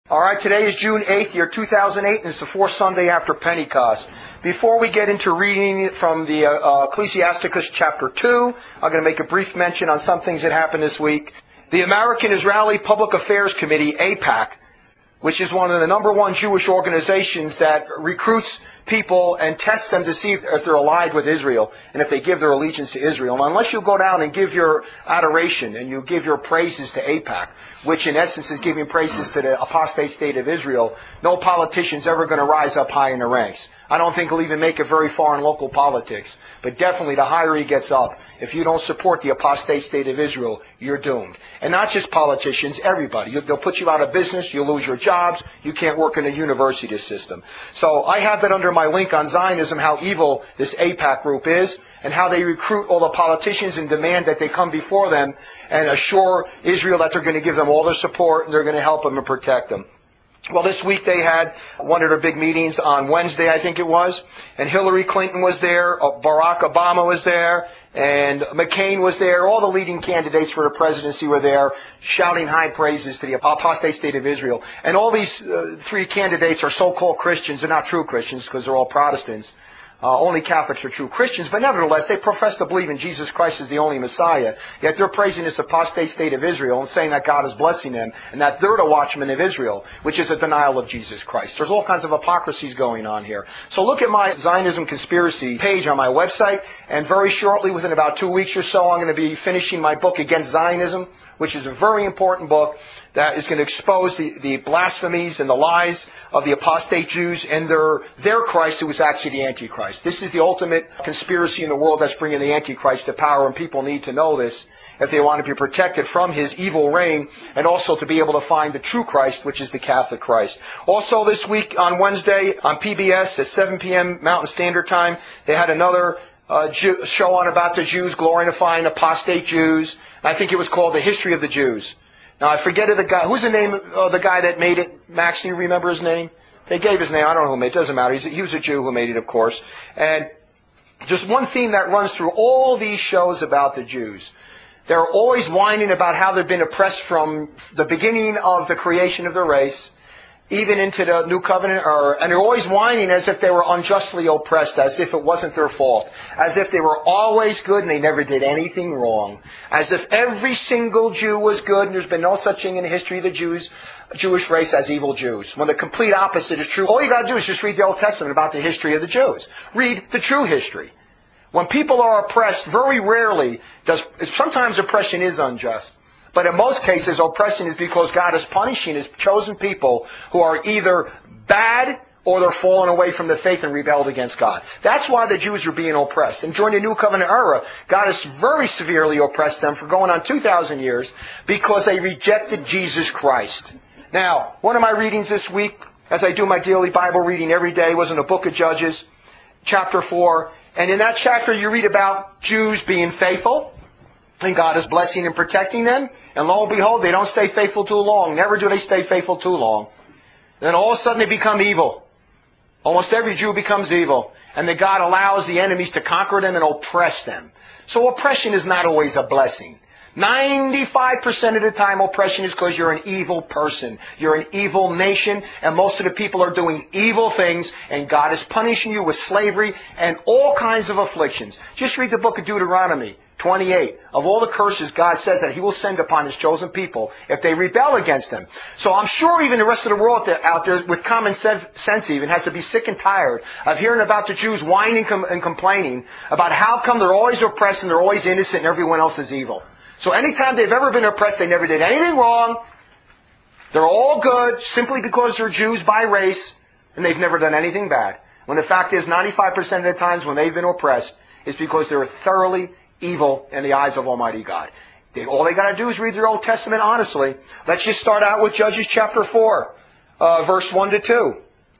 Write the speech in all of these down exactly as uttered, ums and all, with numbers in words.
All right, today is June eighth, year two thousand eight, and it's the fourth Sunday after Pentecost. Before we get into reading from the uh, Ecclesiasticus chapter two, I'm going to make a brief mention on some things that happened this week. The American Israeli Public Affairs Committee, AIPAC, which is one of the number one Jewish organizations that recruits people and tests them to see if they're allied with Israel and if they give their allegiance to Israel. And unless you go down and give your adoration and you give your praises to AIPAC, which in essence is giving praises to the apostate state of Israel, no politician's ever going to rise up high in the ranks. I don't think he'll even make it very far in local politics. But definitely the higher he gets up, if you don't support the apostate state of Israel, you're doomed. And not just politicians, everybody. They'll put you out of business, you'll lose your jobs, you can't work in a university system. So I have that under my link on Zionism, how evil this AIPAC group is, and how they recruit all the politicians and demand that they come before them and assure Israel that they're going to give them all their support and they're going to help them and protect them. Well, this week they had one of their big meetings on Wednesday, I think it was, and Hillary Clinton was there, Barack Obama was there, and McCain was there. All the leading candidates for the presidency were there, shouting high praises to the apostate state of Israel. And all these uh, three candidates are so-called Christians. They're not true Christians because they're all Protestants. Uh, only Catholics are true Christians, but nevertheless, they profess to believe in Jesus Christ as the only Messiah. Yet they're praising this apostate state of Israel and saying that God is blessing them and that they're the watchmen of Israel, which is a denial of Jesus Christ. There's all kinds of hypocrisies going on here. So look at my Zionism Conspiracy page on my website, and very shortly, within about two weeks or so, I'm going to be finishing my book Against Zionism, which is a very important book that is going to expose the, the blasphemies and the lies of the apostate Jews and their, their Christ, who was actually the Antichrist. This is the ultimate conspiracy in the world that's bringing the Antichrist to power, and people need to know this if they want to be protected from his evil reign and also to be able to find the true Christ, which is the Catholic Christ. Also this week on Wednesday on P B S at seven p.m. Mountain Standard Time, they had another Uh, Jew, show on about the Jews glorifying apostate Jews. I think it was called The History of the Jews. Now I forget of the guy. Who's the name of the guy that made it? Max, do you remember his name? They gave his name. I don't know who made it. It doesn't matter. He's, he was a Jew who made it, of course. And just one theme that runs through all these shows about the Jews. They're always whining about how they've been oppressed from the beginning of the creation of the race, even into the New Covenant, or, and they're always whining as if they were unjustly oppressed, as if it wasn't their fault, as if they were always good and they never did anything wrong, as if every single Jew was good and there's been no such thing in the history of the Jews, Jewish race as evil Jews. When the complete opposite is true, all you got to do is just read the Old Testament about the history of the Jews. Read the true history. When people are oppressed, very rarely does, sometimes oppression is unjust. But in most cases, oppression is because God is punishing His chosen people who are either bad or they're fallen away from the faith and rebelled against God. That's why the Jews are being oppressed. And during the New Covenant era, God has very severely oppressed them for going on two thousand years because they rejected Jesus Christ. Now, one of my readings this week, as I do my daily Bible reading every day, was in the book of Judges, chapter four. And in that chapter, you read about Jews being faithful. And God is blessing and protecting them. And lo and behold, they don't stay faithful too long. Never do they stay faithful too long. Then all of a sudden they become evil. Almost every Jew becomes evil. And that God allows the enemies to conquer them and oppress them. So oppression is not always a blessing. ninety-five percent of the time oppression is because you're an evil person. You're an evil nation. And most of the people are doing evil things. And God is punishing you with slavery and all kinds of afflictions. Just read the book of Deuteronomy twenty-eight. Of all the curses, God says that He will send upon His chosen people if they rebel against Him. So I'm sure even the rest of the world out there with common sense even has to be sick and tired of hearing about the Jews whining and complaining about how come they're always oppressed and they're always innocent and everyone else is evil. So anytime they've ever been oppressed, they never did anything wrong. They're all good simply because they're Jews by race and they've never done anything bad. When the fact is ninety-five percent of the times when they've been oppressed is because they're thoroughly evil in the eyes of Almighty God. They, all they got to do is read their Old Testament honestly. Let's just start out with Judges chapter four, uh, verse one to two.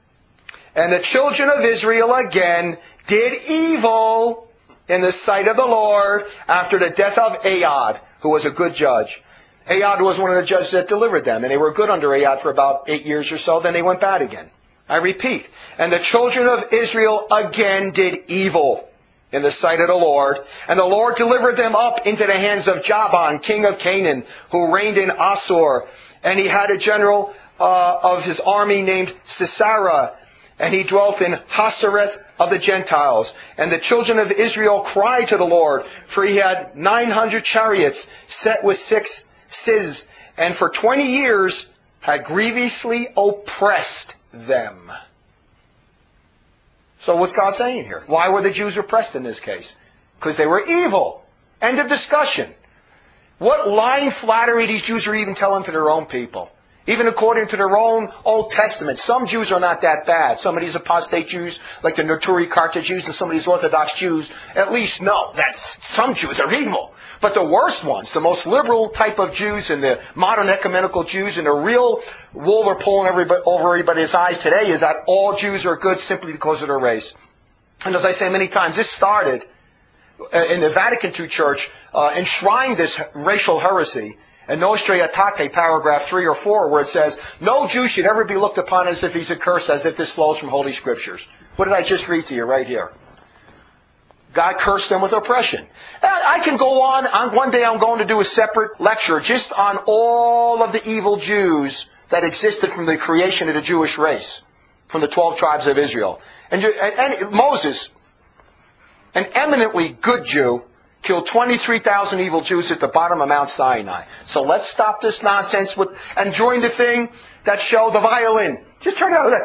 And the children of Israel again did evil in the sight of the Lord after the death of Ahab, who was a good judge. Ahab was one of the judges that delivered them, and they were good under Ahab for about eight years or so, then they went bad again. I repeat, and the children of Israel again did evil in the sight of the Lord. And the Lord delivered them up into the hands of Jabin, king of Canaan, who reigned in Assur. And he had a general uh, of his army named Sisera, and he dwelt in Hasereth of the Gentiles. And the children of Israel cried to the Lord, for he had nine hundred chariots set with six scythes, and for twenty years had grievously oppressed them. So what's God saying here? Why were the Jews oppressed in this case? Because they were evil. End of discussion. What lying flattery these Jews are even telling to their own people. Even according to their own Old Testament. Some Jews are not that bad. Some of these apostate Jews, like the Neturei Karta Jews and some of these Orthodox Jews, at least know that some Jews are evil. But the worst ones, the most liberal type of Jews and the modern ecumenical Jews and the real wool they're pulling everybody, over everybody's eyes today is that all Jews are good simply because of their race. And as I say many times, this started in the Vatican two Church, uh, enshrined this racial heresy in Nostra Aetate, paragraph three or four, where it says, no Jew should ever be looked upon as if he's accursed, as if this flows from Holy Scriptures. What did I just read to you right here? God cursed them with oppression. I can go on, on. One day I'm going to do a separate lecture just on all of the evil Jews that existed from the creation of the Jewish race, from the twelve tribes of Israel. And, and, and Moses, an eminently good Jew, killed twenty-three thousand evil Jews at the bottom of Mount Sinai. So let's stop this nonsense with and join the thing, that show, the violin. Just turn it out.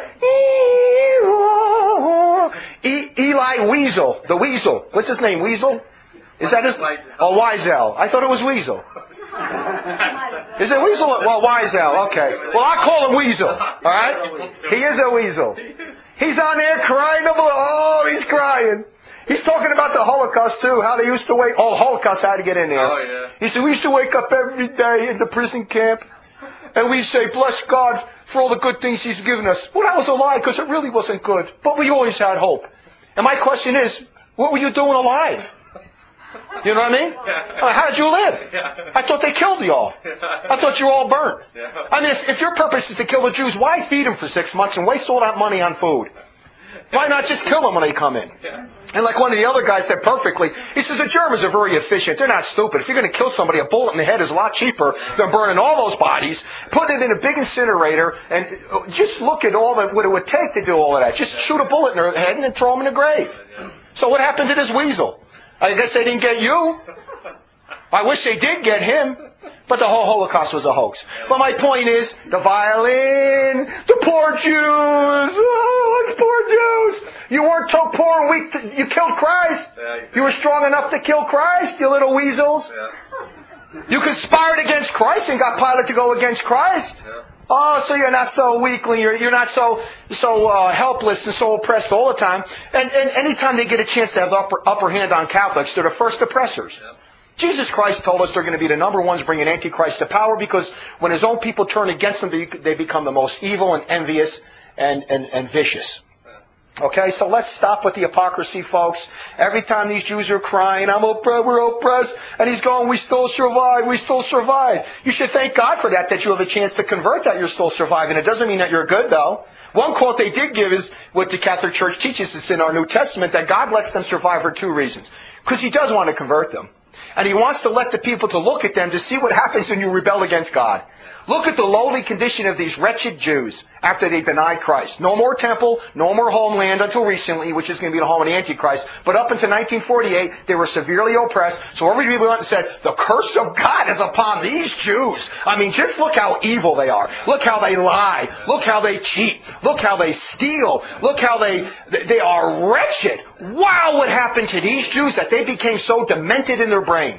E- Eli Weasel, the Weasel. What's his name? Weasel? Is that his? Oh, Wiesel. I thought it was Weasel. Is it Weasel? Well, Wiesel. Okay. Well, I call him Weasel. All right. He is a Weasel. He's on there crying. Oh, he's crying. He's talking about the Holocaust, too, how they used to wake... Oh, Holocaust had to get in there. Oh, yeah. He said, we used to wake up every day in the prison camp, and we'd say, bless God for all the good things He's given us. Well, that was a lie, because it really wasn't good. But we always had hope. And my question is, what were you doing alive? You know what I mean? Uh, how did you live? I thought they killed you all. I thought you were all burnt. I mean, if, if your purpose is to kill the Jews, why feed them for six months and waste all that money on food? Why not just kill them when they come in? And like one of the other guys said perfectly, he says the Germans are very efficient. They're not stupid. If you're going to kill somebody, a bullet in the head is a lot cheaper than burning all those bodies, putting it in a big incinerator, and just look at all that what it would take to do all of that. Just shoot a bullet in their head and then throw them in the grave. So what happened to this weasel? I guess they didn't get you. I wish they did get him. But the whole Holocaust was a hoax. But my point is, the violin, the poor Jews, oh, those poor Jews. You weren't so poor and weak, to, you killed Christ. You were strong enough to kill Christ, you little weasels. You conspired against Christ and got Pilate to go against Christ. Oh, so you're not so weakly, you're, you're not so so uh, helpless and so oppressed all the time. And, and anytime they get a chance to have the upper, upper hand on Catholics, they're the first oppressors. Jesus Christ told us they're going to be the number ones bringing Antichrist to power, because when His own people turn against Him, they become the most evil and envious and, and, and vicious. Okay, so let's stop with the hypocrisy, folks. Every time these Jews are crying, I'm oppressed, we're oppressed, and He's going, we still survive, we still survive. You should thank God for that, that you have a chance to convert, that you're still surviving. It doesn't mean that you're good, though. One quote they did give is what the Catholic Church teaches us in our New Testament, that God lets them survive for two reasons. Because He does want to convert them. And He wants to let the people to look at them to see what happens when you rebel against God. Look at the lowly condition of these wretched Jews after they denied Christ. No more temple, no more homeland until recently, which is going to be the home of the Antichrist. But up until nineteen forty-eight, they were severely oppressed. So everybody went and said, the curse of God is upon these Jews. I mean, just look how evil they are. Look how they lie. Look how they cheat. Look how they steal. Look how they, they are wretched. Wow, what happened to these Jews that they became so demented in their brain?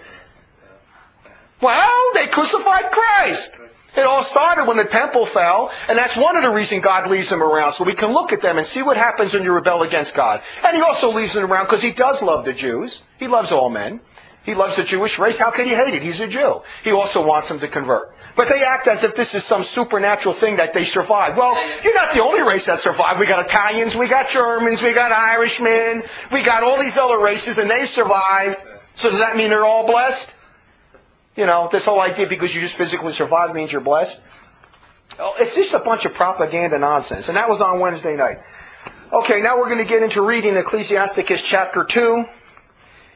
Well, they crucified Christ. It all started when the temple fell, and that's one of the reasons God leaves them around, so we can look at them and see what happens when you rebel against God. And He also leaves them around because He does love the Jews. He loves all men. He loves the Jewish race. How could He hate it? He's a Jew. He also wants them to convert. But they act as if this is some supernatural thing that they survived. Well, you're not the only race that survived. We got Italians, we got Germans, we got Irishmen, we got all these other races, and they survived. So does that mean they're all blessed? You know, this whole idea because you just physically survived means you're blessed. Oh, it's just a bunch of propaganda nonsense. And that was on Wednesday night. Okay, now we're going to get into reading Ecclesiasticus chapter two.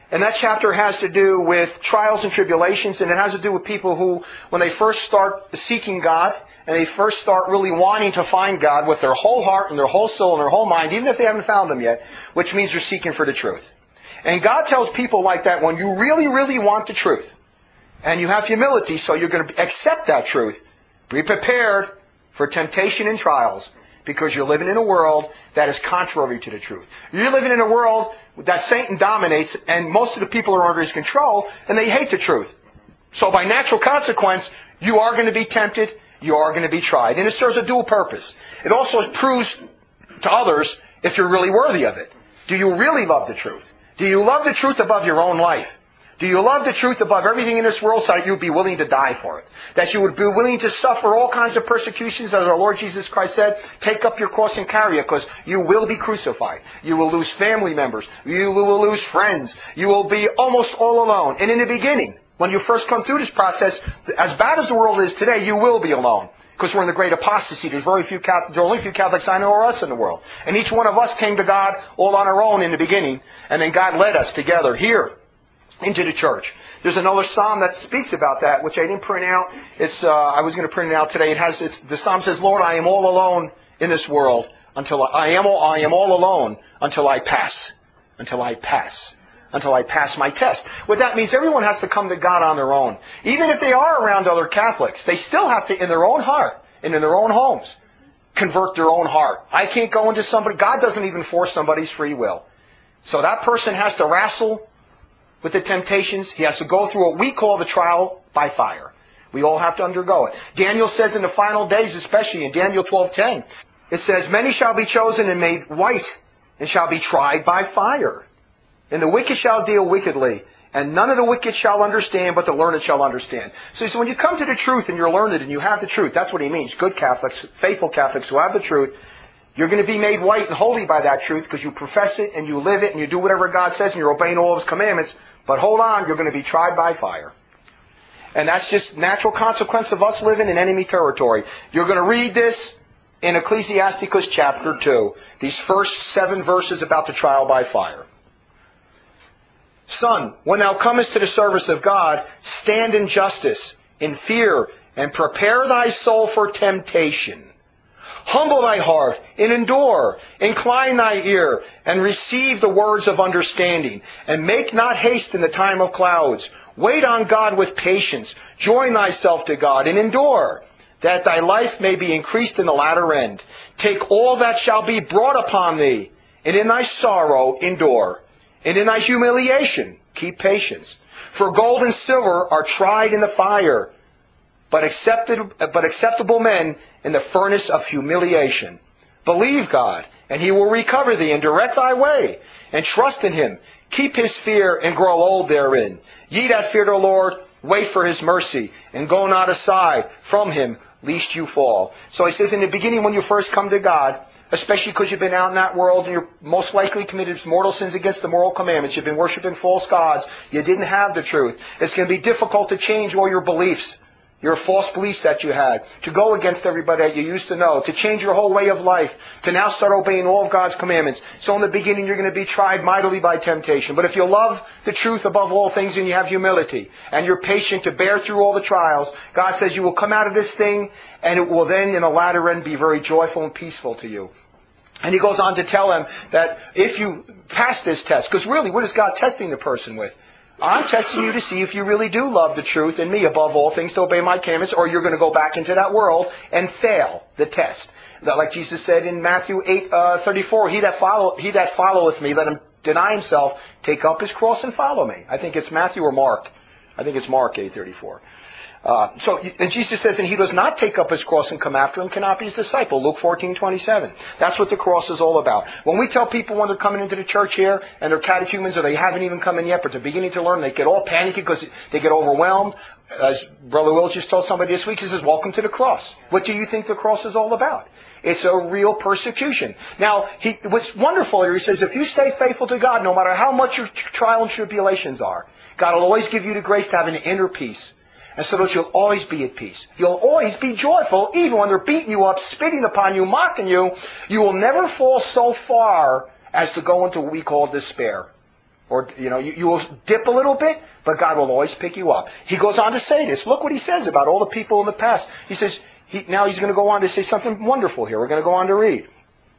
And that chapter has to do with trials and tribulations, and it has to do with people who, when they first start seeking God, and they first start really wanting to find God with their whole heart and their whole soul and their whole mind, even if they haven't found Him yet, which means they're seeking for the truth. And God tells people like that, when you really, really want the truth, and you have humility, so you're going to accept that truth, be prepared for temptation and trials, because you're living in a world that is contrary to the truth. You're living in a world that Satan dominates, and most of the people are under his control, and they hate the truth. So by natural consequence, you are going to be tempted, you are going to be tried. And it serves a dual purpose. It also proves to others if you're really worthy of it. Do you really love the truth? Do you love the truth above your own life? Do you love the truth above everything in this world so that you would be willing to die for it? That you would be willing to suffer all kinds of persecutions, as our Lord Jesus Christ said, take up your cross and carry it, because you will be crucified. You will lose family members. You will lose friends. You will be almost all alone. And in the beginning, when you first come through this process, as bad as the world is today, you will be alone. Because we're in the great apostasy. There's very few Catholics, there are only a few Catholics I know or us in the world. And each one of us came to God all on our own in the beginning. And then God led us together here into the church. There's another psalm that speaks about that, which I didn't print out. It's uh, I was going to print it out today. It has it's, the psalm says, "Lord, I am all alone in this world until I, I am all, I am all alone until I pass, until I pass, until I pass my test." What that means, everyone has to come to God on their own, even if they are around other Catholics. They still have to, in their own heart and in their own homes, convert their own heart. I can't go into somebody. God doesn't even force somebody's free will. So that person has to wrestle with the temptations. He has to go through what we call the trial by fire. We all have to undergo it. Daniel says in the final days, especially in Daniel twelve ten, it says, "Many shall be chosen and made white, and shall be tried by fire. And the wicked shall deal wickedly, and none of the wicked shall understand, but the learned shall understand." So, so when you come to the truth and you're learned and you have the truth, that's what he means. Good Catholics, faithful Catholics who have the truth, you're going to be made white and holy by that truth because you profess it and you live it and you do whatever God says and you're obeying all of His commandments. But hold on, you're going to be tried by fire. And that's just natural consequence of us living in enemy territory. You're going to read this in Ecclesiasticus chapter two. These first seven verses about the trial by fire. "Son, when thou comest to the service of God, stand in justice, in fear, and prepare thy soul for temptation. Humble thy heart, and endure. Incline thy ear, and receive the words of understanding. And make not haste in the time of clouds. Wait on God with patience. Join thyself to God, and endure, that thy life may be increased in the latter end. Take all that shall be brought upon thee, and in thy sorrow endure. And in thy humiliation keep patience. For gold and silver are tried in the fire, but accepted, but acceptable men in the furnace of humiliation. Believe God, and He will recover thee, and direct thy way, and trust in Him. Keep His fear, and grow old therein. Ye that fear the Lord, wait for His mercy, and go not aside from Him, lest you fall." So he says in the beginning, when you first come to God, especially because you've been out in that world and you're most likely committed mortal sins against the moral commandments, you've been worshiping false gods, you didn't have the truth. It's going to be difficult to change all your beliefs, your false beliefs that you had, to go against everybody that you used to know, to change your whole way of life, to now start obeying all of God's commandments. So in the beginning you're going to be tried mightily by temptation. But if you love the truth above all things and you have humility, and you're patient to bear through all the trials, God says you will come out of this thing, and it will then in the latter end be very joyful and peaceful to you. And he goes on to tell them that if you pass this test, because really what is God testing the person with? I'm testing you to see if you really do love the truth and me above all things to obey my commandments, or you're going to go back into that world and fail the test. Like Jesus said in Matthew eight thirty-four, he that follow, he that followeth me, let him deny himself, take up his cross and follow me. I think it's Matthew or Mark. I think it's Mark eight thirty-four. Uh, so, and Jesus says, and he does not take up his cross and come after him, cannot be his disciple. Luke fourteen twenty-seven. That's what the cross is all about. When we tell people when they're coming into the church here, and they're catechumens, or they haven't even come in yet, but they're beginning to learn, they get all panicky because they get overwhelmed. As Brother Will just told somebody this week, he says, welcome to the cross. What do you think the cross is all about? It's a real persecution. Now, he, what's wonderful here, he says, if you stay faithful to God, no matter how much your trial and tribulations are, God will always give you the grace to have an inner peace. And so that you'll always be at peace. You'll always be joyful, even when they're beating you up, spitting upon you, mocking you. You will never fall so far as to go into what we call despair. Or, you know, you, you will dip a little bit, but God will always pick you up. He goes on to say this. Look what he says about all the people in the past. He says, he, now he's going to go on to say something wonderful here. We're going to go on to read.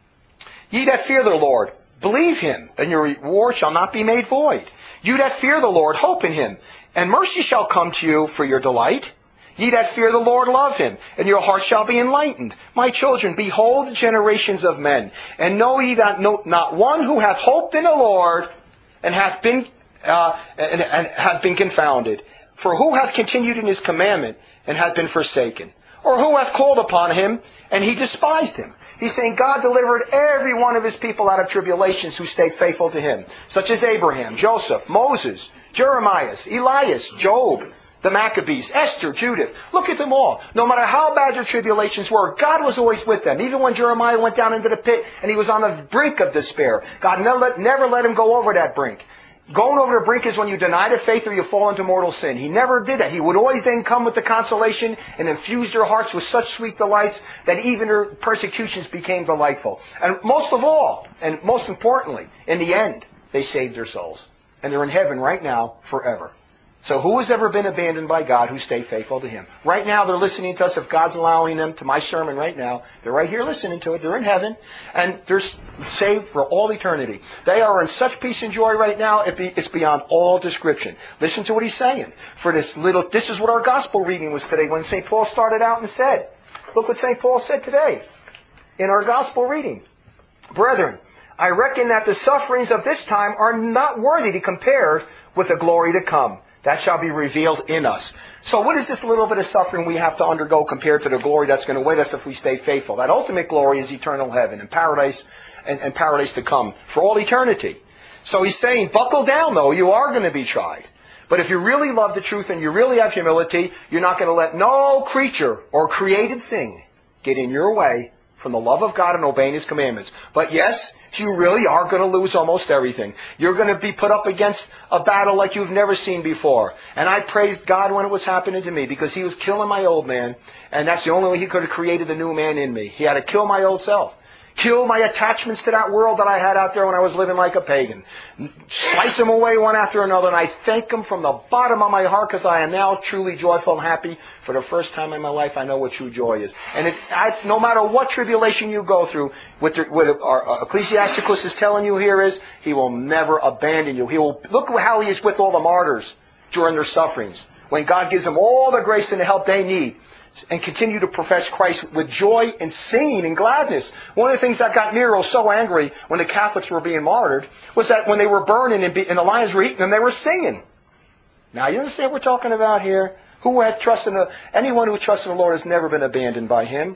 Ye that fear the Lord, believe him, and your reward shall not be made void. You that fear the Lord, hope in him, and mercy shall come to you for your delight. Ye that fear the Lord, love him, and your heart shall be enlightened. My children, behold the generations of men, and know ye that no, not one who hath hoped in the Lord, and hath been uh, and, and hath been confounded. For who hath continued in his commandment, and hath been forsaken? Or who hath called upon him, and he despised him? He's saying God delivered every one of his people out of tribulations who stayed faithful to him, such as Abraham, Joseph, Moses, Jeremiah, Elias, Job, the Maccabees, Esther, Judith. Look at them all. No matter how bad their tribulations were, God was always with them. Even when Jeremiah went down into the pit and he was on the brink of despair, God never let, never let him go over that brink. Going over the brink is when you deny the faith or you fall into mortal sin. He never did that. He would always then come with the consolation and infuse their hearts with such sweet delights that even their persecutions became delightful. And most of all, and most importantly, in the end, they saved their souls. And they're in heaven right now forever. So who has ever been abandoned by God who stayed faithful to him? Right now they're listening to us. If God's allowing them to my sermon right now, they're right here listening to it. They're in heaven. And they're saved for all eternity. They are in such peace and joy right now, it be, it's beyond all description. Listen to what he's saying. For this little, this is what our gospel reading was today when Saint Paul started out and said. Look what Saint Paul said today in our gospel reading. Brethren, I reckon that the sufferings of this time are not worthy to compare with the glory to come. That shall be revealed in us. So what is this little bit of suffering we have to undergo compared to the glory that's going to await us if we stay faithful? That ultimate glory is eternal heaven and paradise and, and paradise to come for all eternity. So he's saying, buckle down though, you are going to be tried. But if you really love the truth and you really have humility, you're not going to let no creature or created thing get in your way from the love of God and obeying his commandments. But yes, you really are going to lose almost everything. You're going to be put up against a battle like you've never seen before. And I praised God when it was happening to me because he was killing my old man. And that's the only way he could have created the new man in me. He had to kill my old self. Kill my attachments to that world that I had out there when I was living like a pagan. Slice them away one after another. And I thank him from the bottom of my heart because I am now truly joyful and happy. For the first time in my life, I know what true joy is. And it, I, no matter what tribulation you go through, what, the, what our uh, Ecclesiasticus is telling you here is, he will never abandon you. He will look how he is with all the martyrs during their sufferings. When God gives them all the grace and the help they need. And continue to profess Christ with joy and singing and gladness. One of the things that got Nero so angry when the Catholics were being martyred was that when they were burning and, be, and the lions were eating them, they were singing. Now, you understand what we're talking about here? Who had trust in the, anyone who trusts in the Lord has never been abandoned by him.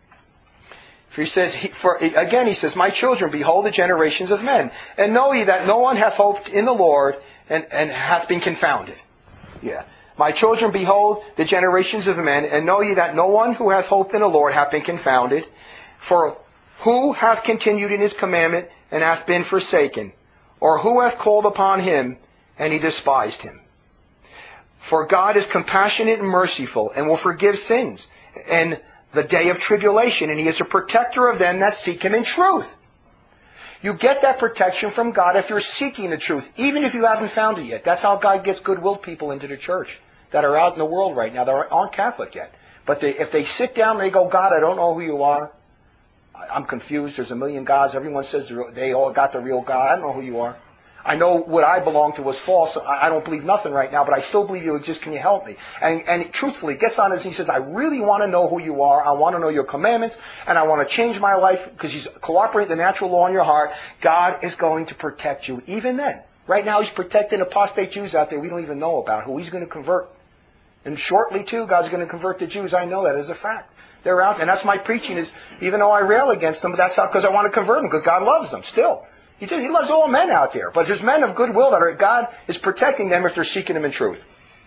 For he says, he, for, again, he says, my children, behold the generations of men, and know ye that no one hath hoped in the Lord and, and hath been confounded. Yeah. My children, behold the generations of men, and know ye that no one who hath hoped in the Lord hath been confounded. For who hath continued in his commandment, and hath been forsaken? Or who hath called upon him, and he despised him? For God is compassionate and merciful, and will forgive sins, and the day of tribulation, and he is a protector of them that seek him in truth. You get that protection from God if you're seeking the truth, even if you haven't found it yet. That's how God gets good-willed people into the church that are out in the world right now that aren't Catholic yet. But they, if they sit down and they go, God, I don't know who you are. I'm confused. There's a million gods. Everyone says they all got the real God. I don't know who you are. I know what I belong to was false. I don't believe nothing right now, but I still believe you exist. Can you help me? And, and truthfully, he gets on his knees and says, I really want to know who you are. I want to know your commandments, and I want to change my life because he's cooperating with the natural law in your heart. God is going to protect you even then. Right now, he's protecting apostate Jews out there we don't even know about, who he's going to convert. And shortly, too, God's going to convert the Jews. I know that as a fact. They're out there. And that's my preaching is, even though I rail against them, but that's how, because I want to convert them, because God loves them still. He, does, he loves all men out there. But there's men of goodwill that are, God is protecting them if they're seeking him in truth.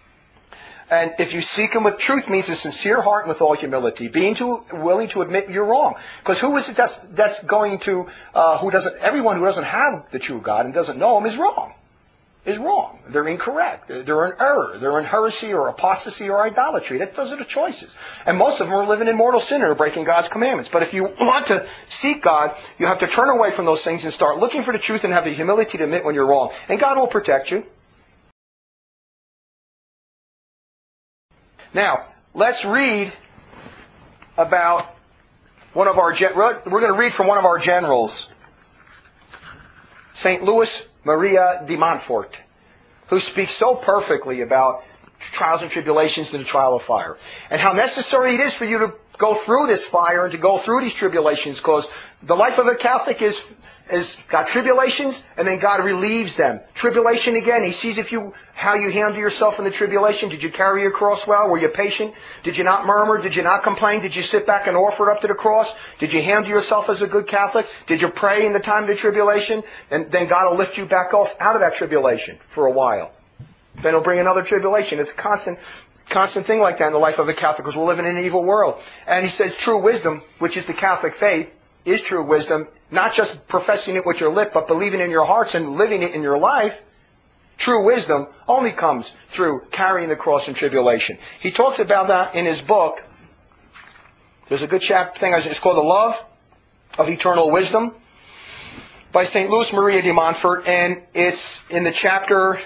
And if you seek him with truth means a sincere heart and with all humility, being to, willing to admit you're wrong. Because who is it that's, that's going to, uh, who doesn't, everyone who doesn't have the true God and doesn't know him is wrong. is wrong. They're incorrect. They're in error. They're in heresy or apostasy or idolatry. That, those are the choices. And most of them are living in mortal sin and are breaking God's commandments. But if you want to seek God, you have to turn away from those things and start looking for the truth and have the humility to admit when you're wrong. And God will protect you. Now, let's read about one of our, gen- we're going to read from one of our generals, Saint Louis Maria de Montfort, who speaks so perfectly about trials and tribulations and the trial of fire, and how necessary it is for you to go through this fire and to go through these tribulations, because the life of a Catholic is is got tribulations, and then God relieves them. Tribulation again, He sees if you how you handle yourself in the tribulation. Did you carry your cross well? Were you patient? Did you not murmur? Did you not complain? Did you sit back and offer it up to the cross? Did you handle yourself as a good Catholic? Did you pray in the time of the tribulation? And then God will lift you back off out of that tribulation for a while. Then He'll bring another tribulation. It's a constant, constant thing like that in the life of a Catholic, because we're living in an evil world. And He says true wisdom, which is the Catholic faith, is true wisdom, not just professing it with your lip, but believing in your hearts and living it in your life. True wisdom only comes through carrying the cross in tribulation. He talks about that in his book. There's a good chapter thing. It's called The Love of Eternal Wisdom by Saint Louis Maria de Montfort, and it's in the chapter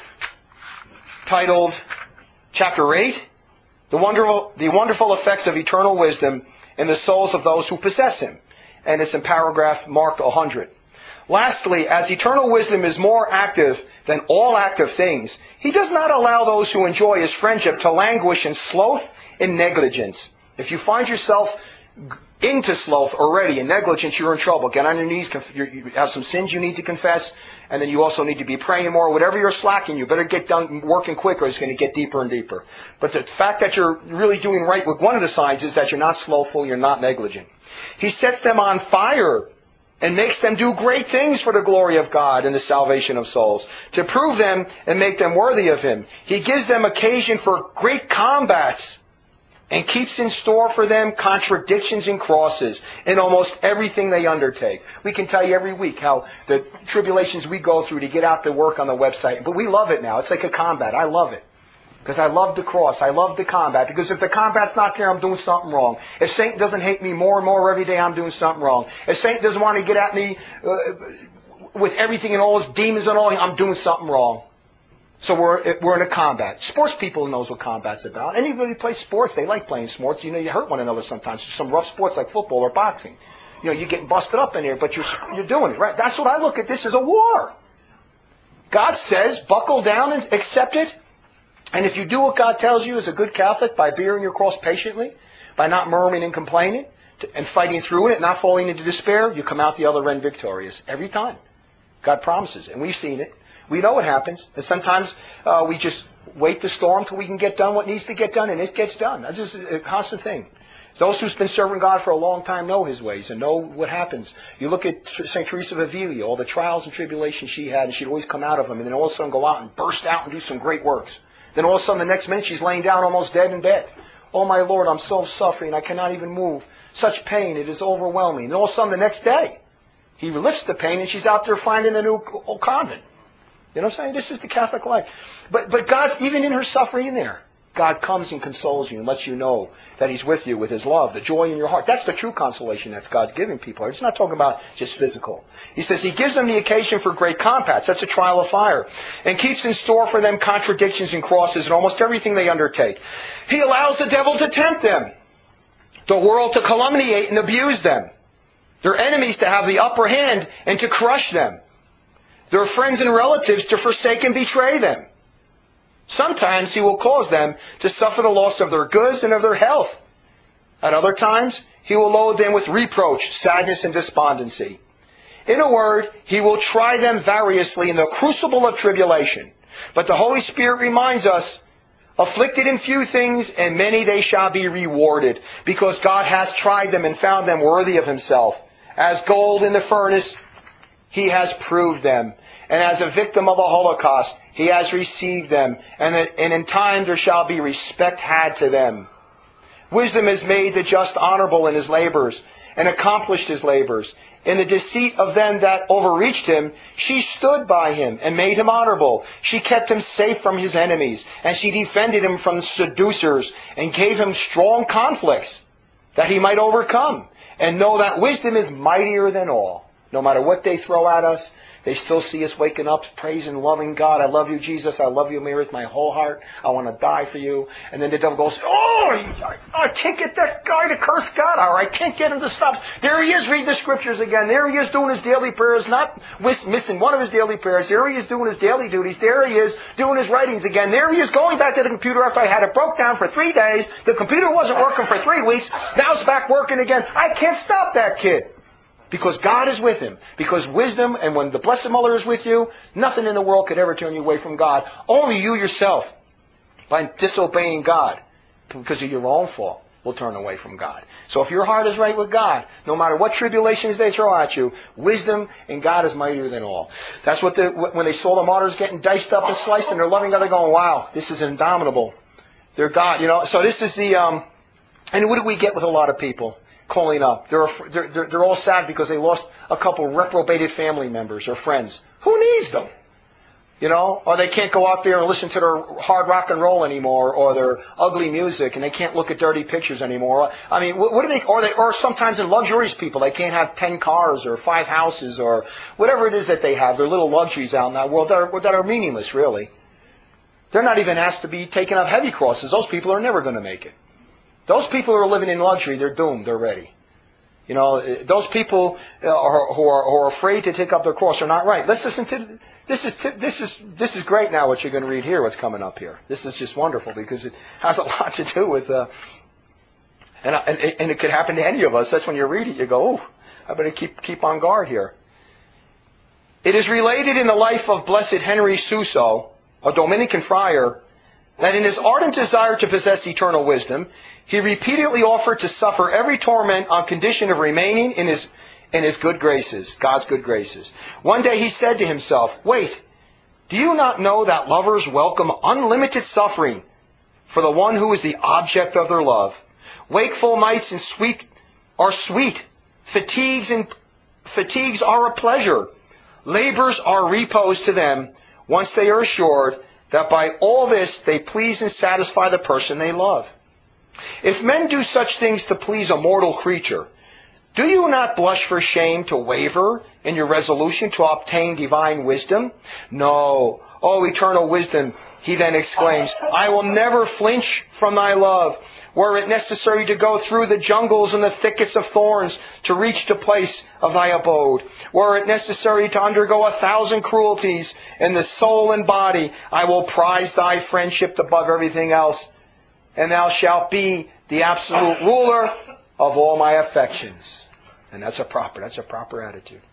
titled, chapter eight, the wonderful, the wonderful effects of eternal wisdom in the souls of those who possess Him. And it's in paragraph marked one hundred. Lastly, as eternal wisdom is more active than all active things, He does not allow those who enjoy His friendship to languish in sloth and negligence. If you find yourself into sloth already and negligence, you're in trouble. Get on your knees. You have some sins you need to confess, and then you also need to be praying more. Whatever you're slacking, you better get done working quicker. It's going to get deeper and deeper. But the fact that you're really doing right with one of the signs is that you're not slothful, you're not negligent. He sets them on fire and makes them do great things for the glory of God and the salvation of souls, to prove them and make them worthy of Him. He gives them occasion for great combats and keeps in store for them contradictions and crosses in almost everything they undertake. We can tell you every week how the tribulations we go through to get out the work on the website, but we love it now. It's like a combat. I love it. Because I love the cross. I love the combat. Because if the combat's not there, I'm doing something wrong. If Satan doesn't hate me more and more every day, I'm doing something wrong. If Satan doesn't want to get at me uh, with everything and all his demons and all, I'm doing something wrong. So we're we're in a combat. Sports people knows what combat's about. Anybody who plays sports, they like playing sports. You know, you hurt one another sometimes. Some rough sports like football or boxing. You know, you're getting busted up in here, but you're you're doing it, right? That's what I look at this as a war. God says, buckle down and accept it. And if you do what God tells you as a good Catholic, by bearing your cross patiently, by not murmuring and complaining, and fighting through it, not falling into despair, you come out the other end victorious. Every time. God promises it. And we've seen it. We know what happens. And sometimes uh, we just wait the storm till we can get done what needs to get done, and it gets done. That's just a constant thing. Those who've been serving God for a long time know His ways and know what happens. You look at Saint Teresa of Avila, all the trials and tribulations she had, and she'd always come out of them, and then all of a sudden go out and burst out and do some great works. Then all of a sudden the next minute she's laying down almost dead in bed. Oh my Lord, I'm so suffering, I cannot even move. Such pain, it is overwhelming. And all of a sudden the next day, He lifts the pain and she's out there finding a new convent. You know what I'm saying? This is the Catholic life. But but God's, even in her suffering in there, God comes and consoles you and lets you know that He's with you with His love, the joy in your heart. That's the true consolation that God's giving people. It's not talking about just physical. He says He gives them the occasion for great combats. That's a trial of fire. And keeps in store for them contradictions and crosses in almost everything they undertake. He allows the devil to tempt them, the world to calumniate and abuse them, their enemies to have the upper hand and to crush them, their friends and relatives to forsake and betray them. Sometimes He will cause them to suffer the loss of their goods and of their health. At other times, He will load them with reproach, sadness, and despondency. In a word, He will try them variously in the crucible of tribulation. But the Holy Spirit reminds us, afflicted in few things, and many they shall be rewarded, because God hath tried them and found them worthy of Himself. As gold in the furnace, He has proved them. And as a victim of a holocaust, He has received them. And, and in time there shall be respect had to them. Wisdom has made the just honorable in his labors, and accomplished his labors. In the deceit of them that overreached him, she stood by him and made him honorable. She kept him safe from his enemies, and she defended him from seducers, and gave him strong conflicts, that he might overcome, and know that wisdom is mightier than all. No matter what they throw at us, they still see us waking up, praising, loving God. I love you, Jesus. I love you, Mary, with my whole heart. I want to die for you. And then the devil goes, oh, I, I can't get that guy to curse God, or I can't get him to stop. There he is, reading the scriptures again. There he is doing his daily prayers, not miss, missing one of his daily prayers. There he is doing his daily duties. There he is doing his writings again. There he is going back to the computer after I had it broke down for three days. The computer wasn't working for three weeks. Now it's back working again. I can't stop that kid. Because God is with him. Because wisdom, and when the Blessed Mother is with you, nothing in the world could ever turn you away from God. Only you yourself, by disobeying God, because of your own fault, will turn away from God. So if your heart is right with God, no matter what tribulations they throw at you, wisdom and God is mightier than all. That's what the, when they saw the martyrs getting diced up and sliced, and they're loving God, they're going, wow, this is indomitable. They're God, you know. So this is the, um, and what do we get with a lot of people? Calling up. They're, they're, they're, they're all sad because they lost a couple reprobated family members or friends. Who needs them? You know? Or they can't go out there and listen to their hard rock and roll anymore, or their ugly music, and they can't look at dirty pictures anymore. I mean, what, what do they, or they, or sometimes in luxurious people, they can't have ten cars or five houses or whatever it is that they have. They're little luxuries out in that world that are, that are meaningless, really. They're not even asked to be taking up heavy crosses. Those people are never going to make it. Those people who are living in luxury, they're doomed already. You know, those people uh, are, who, are, who are afraid to take up their cross are not right. Let's listen to this. Is this is this is great. Now, what you're going to read here, what's coming up here. This is just wonderful because it has a lot to do with, uh, and, and and it could happen to any of us. That's when you read it, you go, oh, I better keep keep on guard here. It is related in the life of Blessed Henry Suso, a Dominican friar, that in his ardent desire to possess eternal wisdom, he repeatedly offered to suffer every torment on condition of remaining in his, in his good graces, God's good graces. One day he said to himself, wait, do you not know that lovers welcome unlimited suffering for the one who is the object of their love? Wakeful nights and sweet are sweet. Fatigues and fatigues are a pleasure. Labors are repose to them once they are assured that by all this they please and satisfy the person they love. If men do such things to please a mortal creature, do you not blush for shame to waver in your resolution to obtain divine wisdom? No. Oh, eternal wisdom, he then exclaims, I will never flinch from thy love. Were it necessary to go through the jungles and the thickets of thorns to reach the place of thy abode, were it necessary to undergo a thousand cruelties in the soul and body, I will prize thy friendship above everything else. And thou shalt be the absolute ruler of all my affections. And that's a proper, that's a proper attitude.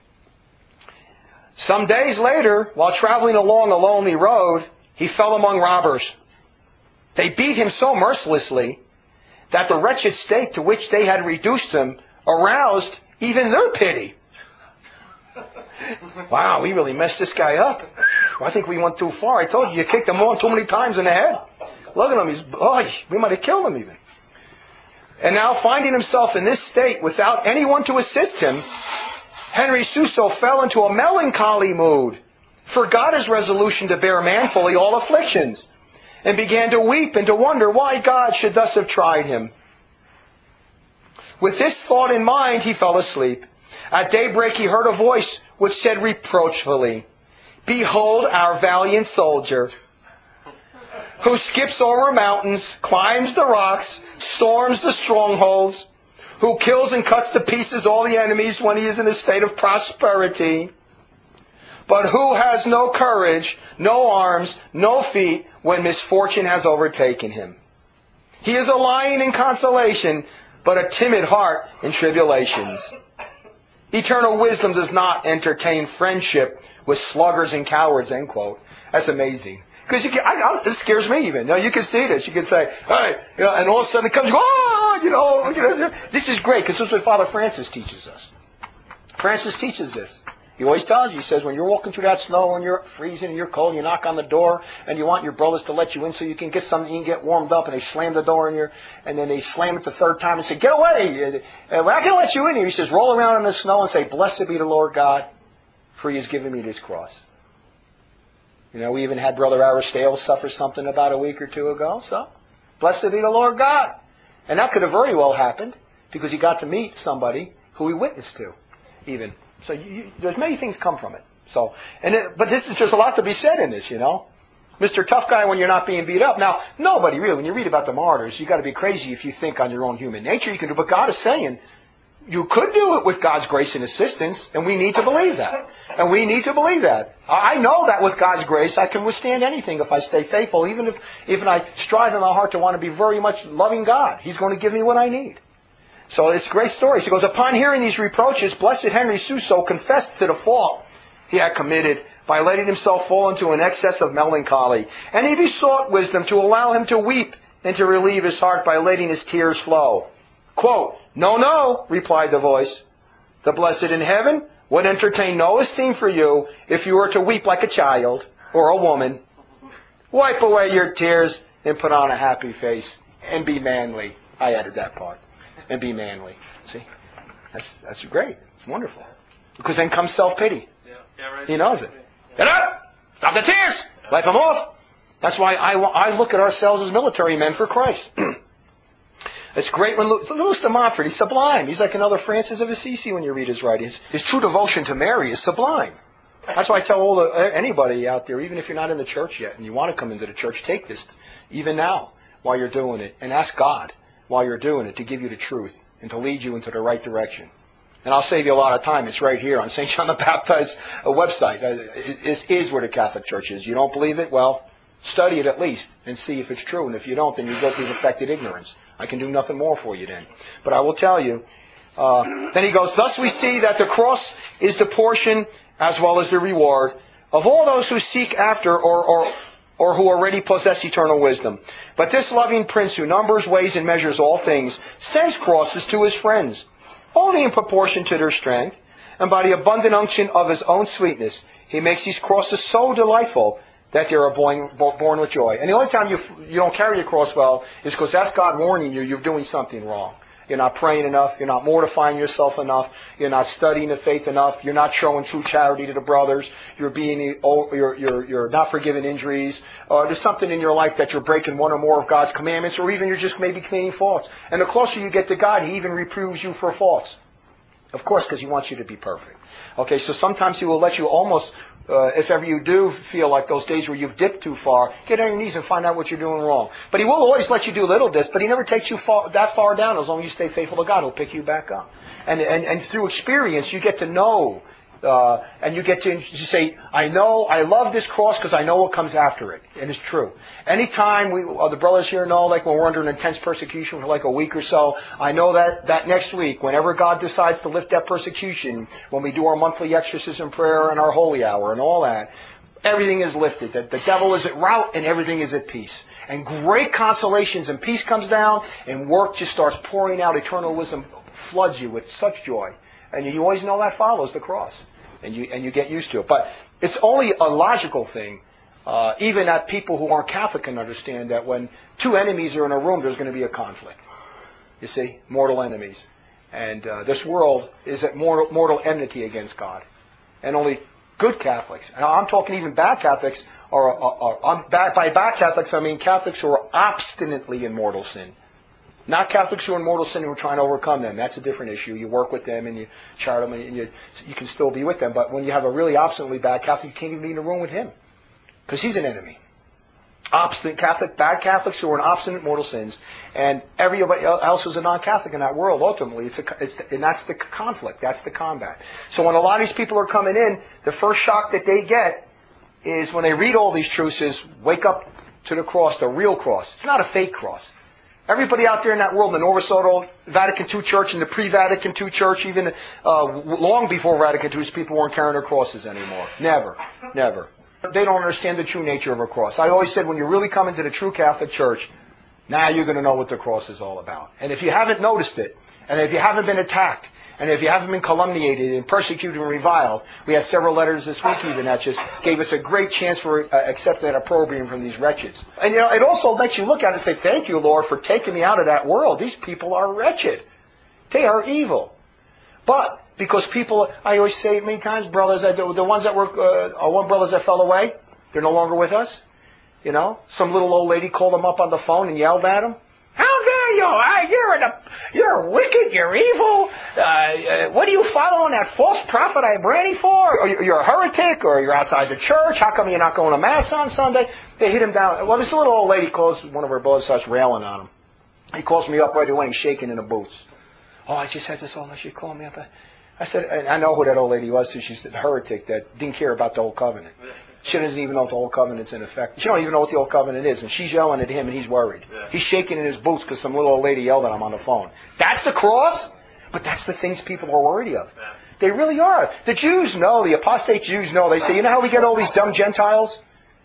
Some days later, while traveling along a lonely road, he fell among robbers. They beat him so mercilessly that the wretched state to which they had reduced him aroused even their pity. Wow, we really messed this guy up. I think we went too far. I told you, you kicked him on too many times in the head. Look at him. He's, oh, we might have killed him even. And now, finding himself in this state without anyone to assist him, Henry Suso fell into a melancholy mood, forgot his resolution to bear manfully all afflictions, and began to weep and to wonder why God should thus have tried him. With this thought in mind, he fell asleep. At daybreak, he heard a voice which said reproachfully, Behold our valiant soldier, who skips over mountains, climbs the rocks, storms the strongholds, who kills and cuts to pieces all the enemies when he is in a state of prosperity, but who has no courage, no arms, no feet when misfortune has overtaken him. He is a lion in consolation, but a timid heart in tribulations. Eternal wisdom does not entertain friendship with sluggards and cowards, end quote. That's amazing. Because you can, I, I, this scares me even. You know, you can see this. You can say, hey, you know, and all of a sudden it comes, oh, you know, you know, this is great because this is what Father Francis teaches us. Francis teaches this. He always tells you, he says, when you're walking through that snow and you're freezing and you're cold, and you knock on the door and you want your brothers to let you in so you can get something, you can get warmed up, and they slam the door in your, and then they slam it the third time and say, get away! And we're not going to let you in here. He says, roll around in the snow and say, blessed be the Lord God, for he has given me this cross. You know, we even had Brother Aristeo suffer something about a week or two ago, so blessed be the Lord God. And that could have very well happened because he got to meet somebody who he witnessed to, even. So you, you, there's many things come from it. So, and it, but this is just a lot to be said in this, you know. Mister Tough Guy when you're not being beat up. Now, nobody really, when you read about the martyrs, you got to be crazy if you think on your own human nature you can do. But God is saying you could do it with God's grace and assistance, and we need to believe that. And we need to believe that. I know that with God's grace I can withstand anything if I stay faithful, even if even I strive in my heart to want to be very much loving God. He's going to give me what I need. So it's a great story. He goes, upon hearing these reproaches, Blessed Henry Suso confessed to the fault he had committed by letting himself fall into an excess of melancholy. And he besought wisdom to allow him to weep and to relieve his heart by letting his tears flow. Quote, no, no, replied the voice. The blessed in heaven would entertain no esteem for you if you were to weep like a child or a woman. Wipe away your tears and put on a happy face and be manly. I added that part. And be manly. See? That's that's great. It's wonderful. Because then comes self-pity. Yeah. Yeah, right. He knows it. Get up! Stop the tears! Wipe them off! That's why I, I look at ourselves as military men for Christ. It's great when Louis de Montfort, he's sublime. He's like another Francis of Assisi when you read his writings. His true devotion to Mary is sublime. That's why I tell all the, anybody out there, even if you're not in the church yet and you want to come into the church, take this even now while you're doing it and ask God while you're doing it to give you the truth and to lead you into the right direction. And I'll save you a lot of time. It's right here on Saint John the Baptist's website. This is where the Catholic Church is. You don't believe it? Well, study it at least and see if it's true. And if you don't, then you're guilty of affected ignorance. I can do nothing more for you then. But I will tell you. Uh, then he goes, thus we see that the cross is the portion as well as the reward of all those who seek after or, or or who already possess eternal wisdom. But this loving Prince who numbers, weighs, and measures all things sends crosses to his friends, only in proportion to their strength, and by the abundant unction of his own sweetness, he makes these crosses so delightful that they are born, born with joy. And the only time you you don't carry the cross well is because that's God warning you you're doing something wrong. You're not praying enough. You're not mortifying yourself enough. You're not studying the faith enough. You're not showing true charity to the brothers. You're being, you're, you're, you're not forgiving injuries. Or there's something in your life that you're breaking one or more of God's commandments, or even you're just maybe committing faults. And the closer you get to God, He even reproves you for faults. Of course, because He wants you to be perfect. Okay, so sometimes He will let you almost, uh, if ever you do feel like those days where you've dipped too far, get on your knees and find out what you're doing wrong. But He will always let you do little bits, but He never takes you far, that far down. As long as you stay faithful to God, He'll pick you back up. And and, and through experience, you get to know, uh, and you get to you say, I know, I love this cross because I know what comes after it. And it's true. Anytime we, uh, the brothers here know, like when we're under an intense persecution for like a week or so, I know that, that next week, whenever God decides to lift that persecution, when we do our monthly exorcism prayer and our holy hour and all that, everything is lifted. The, the devil is at rout and everything is at peace. And great consolations and peace comes down and work just starts pouring out. Eternal wisdom floods you with such joy. And you always know that follows the cross. And you and you get used to it. But it's only a logical thing. Uh, even that people who aren't Catholic can understand that when two enemies are in a room, there's going to be a conflict. You see? Mortal enemies. And uh, this world is at mortal, mortal enmity against God. And only good Catholics, and I'm talking even bad Catholics, or, or, or um, bad, by bad Catholics I mean Catholics who are obstinately in mortal sin. Not Catholics who are in mortal sin who are trying to overcome them. That's a different issue. You work with them and you chart them and you, you can still be with them. But when you have a really obstinately bad Catholic, you can't even be in a room with him. Because he's an enemy. Obstinate Catholic, bad Catholics who are in obstinate mortal sins. And everybody else who's a non-Catholic in that world, ultimately, it's, a, it's the, and that's the conflict. That's the combat. So when a lot of these people are coming in, the first shock that they get is when they read all these truths is, wake up to the cross, the real cross. It's not a fake cross. Everybody out there in that world, the Novus Ordo, Vatican two Church, and the pre-Vatican two Church, even uh, long before Vatican two, people weren't carrying their crosses anymore. Never. Never. They don't understand the true nature of a cross. I always said when you really come into the true Catholic Church, now you're going to know what the cross is all about. And if you haven't noticed it, and if you haven't been attacked And if you haven't been calumniated and persecuted and reviled, we had several letters this week even that just gave us a great chance for uh, accepting that opprobrium from these wretches. And you know, it also makes you look at it and say, thank you, Lord, for taking me out of that world. These people are wretched. They are evil. But because people, I always say it many times, brothers, the, the ones that were, uh, one brothers that fell away, they're no longer with us. You know, some little old lady called them up on the phone and yelled at them. How dare you? Uh, you're, an, you're wicked. You're evil. Uh, uh, what are you following that false prophet Ibrani for? Or you're a heretic, or you're outside the church. How come you're not going to Mass on Sunday? They hit him down. Well, this little old lady calls one of her brothers, starts railing on him. He calls me up right away and shaking in the boots. Oh, I just had this old lady. She called me up. I said, and I know who that old lady was too. She's a heretic that didn't care about the Old Covenant. She doesn't even know if the Old Covenant's in effect. She don't even know what the Old Covenant is. And she's yelling at him and he's worried. Yeah. He's shaking in his boots because some little old lady yelled at him on the phone. That's the cross? But that's the things people are worried of. Yeah. They really are. The Jews know, the apostate Jews know. They say, you know how we get all these dumb Gentiles?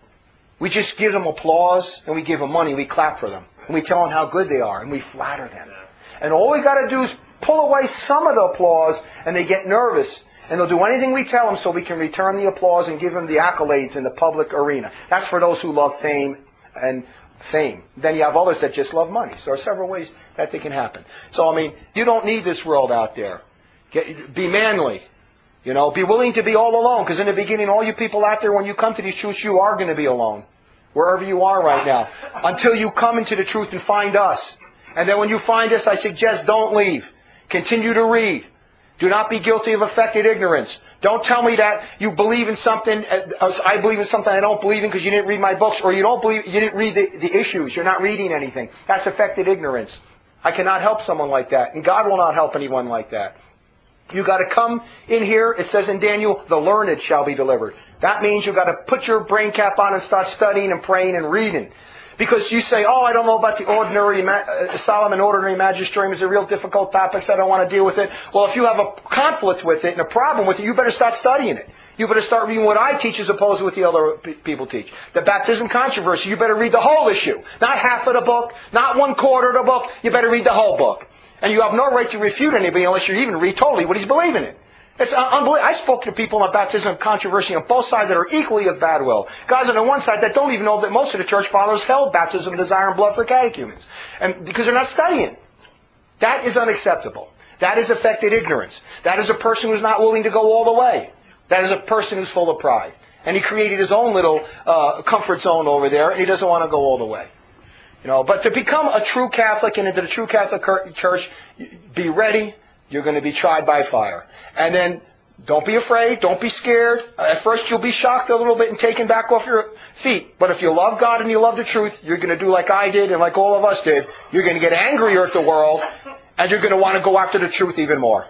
We just give them applause and we give them money. We clap for them. And we tell them how good they are and we flatter them. Yeah. And all we got to do is pull away some of the applause and they get nervous. And they'll do anything we tell them so we can return the applause and give them the accolades in the public arena. That's for those who love fame and fame. Then you have others that just love money. So there are several ways that they can happen. So, I mean, you don't need this world out there. Get, be manly. You know, be willing to be all alone. Because in the beginning, all you people out there, when you come to these truths, you are going to be alone. Wherever you are right now. Until you come into the truth and find us. And then when you find us, I suggest don't leave. Continue to read. Do not be guilty of affected ignorance. Don't tell me that you believe in something, uh, I believe in something I don't believe in because you didn't read my books, or you don't believe, you didn't read the, the issues. You're not reading anything. That's affected ignorance. I cannot help someone like that, and God will not help anyone like that. You got to come in here. It says in Daniel, the learned shall be delivered. That means you got to put your brain cap on and start studying and praying and reading. Because you say, oh, I don't know about the ordinary, uh, Solomon ordinary magisterium is a real difficult topic, so I don't want to deal with it. Well, if you have a conflict with it and a problem with it, you better start studying it. You better start reading what I teach as opposed to what the other p- people teach. The baptism controversy, you better read the whole issue. Not half of the book, not one quarter of the book. You better read the whole book. And you have no right to refute anybody unless you even read totally what he's believing in. It's unbelievable. I spoke to people on baptism controversy on both sides that are equally of bad will. Guys on the one side that don't even know that most of the church fathers held baptism, desire, and blood for catechumens. And because they're not studying. That is unacceptable. That is affected ignorance. That is a person who's not willing to go all the way. That is a person who's full of pride. And he created his own little uh, comfort zone over there, and he doesn't want to go all the way. You know, but to become a true Catholic and into the true Catholic Church, be ready. You're going to be tried by fire. And then, don't be afraid. Don't be scared. At first, you'll be shocked a little bit and taken back off your feet. But if you love God and you love the truth, you're going to do like I did and like all of us did. You're going to get angrier at the world, and you're going to want to go after the truth even more.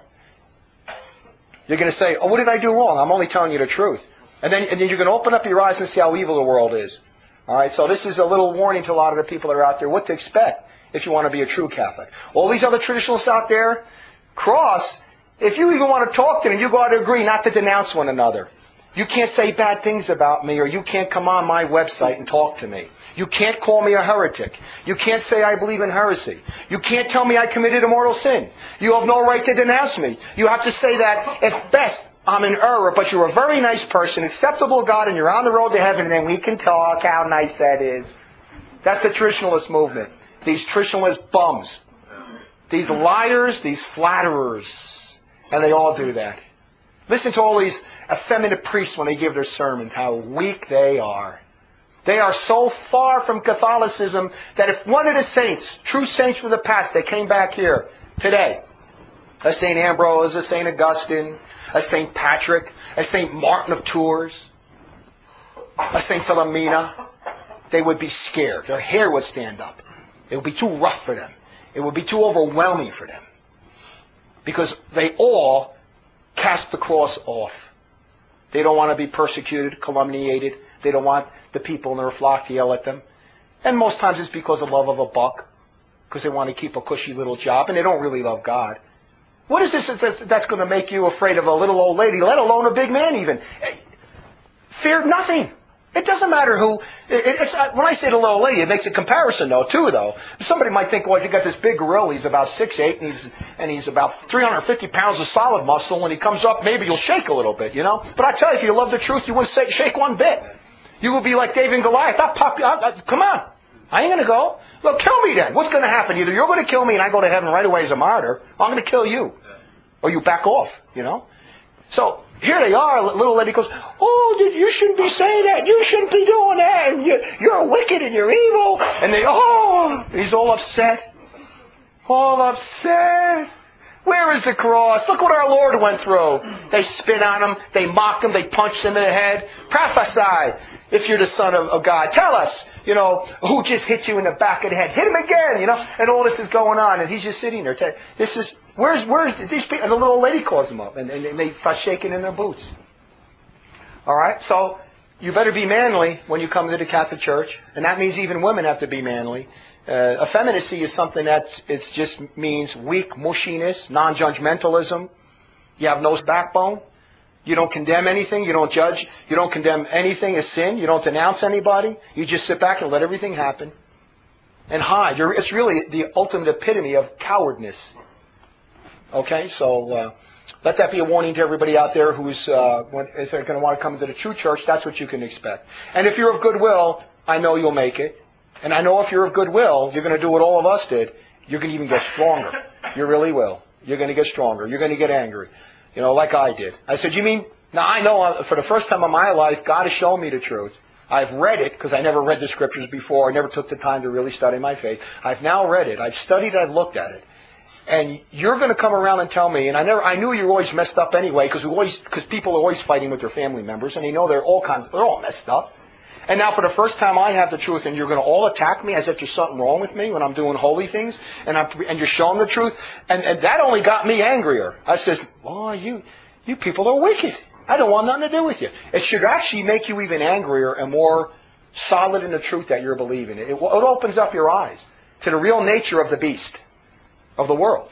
You're going to say, oh, what did I do wrong? I'm only telling you the truth. And then, and then you're going to open up your eyes and see how evil the world is. All right, so this is a little warning to a lot of the people that are out there, what to expect if you want to be a true Catholic. All these other traditionalists out there, cross, if you even want to talk to them, you got to agree not to denounce one another. You can't say bad things about me, or you can't come on my website and talk to me. You can't call me a heretic. You can't say I believe in heresy. You can't tell me I committed a mortal sin. You have no right to denounce me. You have to say that, at best, I'm in error, but you're a very nice person, acceptable to God, and you're on the road to heaven, and then we can talk how nice that is. That's the traditionalist movement. These traditionalist bums. These liars, these flatterers, and they all do that. Listen to all these effeminate priests when they give their sermons, how weak they are. They are so far from Catholicism that if one of the saints, true saints from the past, they came back here today, a Saint Ambrose, a Saint Augustine, a Saint Patrick, a Saint Martin of Tours, a Saint Philomena, they would be scared. Their hair would stand up. It would be too rough for them. It would be too overwhelming for them. Because they all cast the cross off. They don't want to be persecuted, calumniated. They don't want the people in their flock to yell at them. And most times it's because of love of a buck. Because they want to keep a cushy little job. And they don't really love God. What is this that's going to make you afraid of a little old lady, let alone a big man even? Fear nothing. It doesn't matter who. It, it's when I say the little lady, it makes a comparison though too. Though somebody might think, well, you got this big gorilla. He's about six eight, and he's and he's about three hundred fifty pounds of solid muscle. When he comes up, maybe you'll shake a little bit, you know. But I tell you, if you love the truth, you wouldn't say, shake one bit. You will be like David and Goliath. I'll pop you. I'll, I'll, come on, I ain't gonna go. Well, kill me then. What's gonna happen? Either you're gonna kill me and I go to heaven right away as a martyr, or I'm gonna kill you, or you back off. You know. So here they are. Little lady goes, oh, you shouldn't be saying that. You shouldn't be doing that. And you're, you're wicked and you're evil. And they, oh, he's all upset. All upset. Where is the cross? Look what our Lord went through. They spit on him. They mocked him. They punched him in the head. Prophesy if you're the Son of, of God. Tell us, you know, who just hit you in the back of the head. Hit him again, you know. And all this is going on. And he's just sitting there. This is... Where's, where's these people? And the little lady calls them up, and, and they start shaking in their boots. All right? So, you better be manly when you come to the Catholic Church, and that means even women have to be manly. Uh, effeminacy is something that it just means weak mushiness, non-judgmentalism. You have no backbone. You don't condemn anything. You don't judge. You don't condemn anything as sin. You don't denounce anybody. You just sit back and let everything happen and hide. You're, it's really the ultimate epitome of cowardness. Okay, so uh, let that be a warning to everybody out there who's, uh, when, if they're going to want to come into the true church, that's what you can expect. And if you're of goodwill, I know you'll make it. And I know if you're of goodwill, you're going to do what all of us did. You're going to even get stronger. You really will. You're going to get stronger. You're going to get angry. You know, like I did. I said, you mean, now I know for the first time in my life, God has shown me the truth. I've read it because I never read the scriptures before. I never took the time to really study my faith. I've now read it. I've studied it. I've looked at it. And you're going to come around and tell me, and I never, I knew you were always messed up anyway, because we always, because people are always fighting with their family members, and you know they're all kinds, they're all messed up. And now for the first time I have the truth, and you're going to all attack me as if there's something wrong with me when I'm doing holy things, and I'm, and you're showing the truth, and, and that only got me angrier. I says, oh, you, you people are wicked. I don't want nothing to do with you. It should actually make you even angrier and more solid in the truth that you're believing. It, it, it opens up your eyes to the real nature of the beast. Of the world.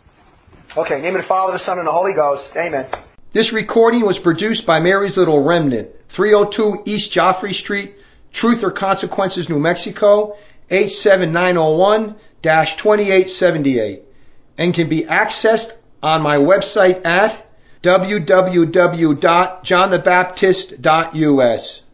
Okay, name of the Father, the Son, and the Holy Ghost. Amen. This recording was produced by Mary's Little Remnant, three oh two East Joffrey Street, Truth or Consequences, New Mexico, eight seven nine oh one dash twenty-eight seventy-eight, and can be accessed on my website at w w w dot john the baptist dot u s.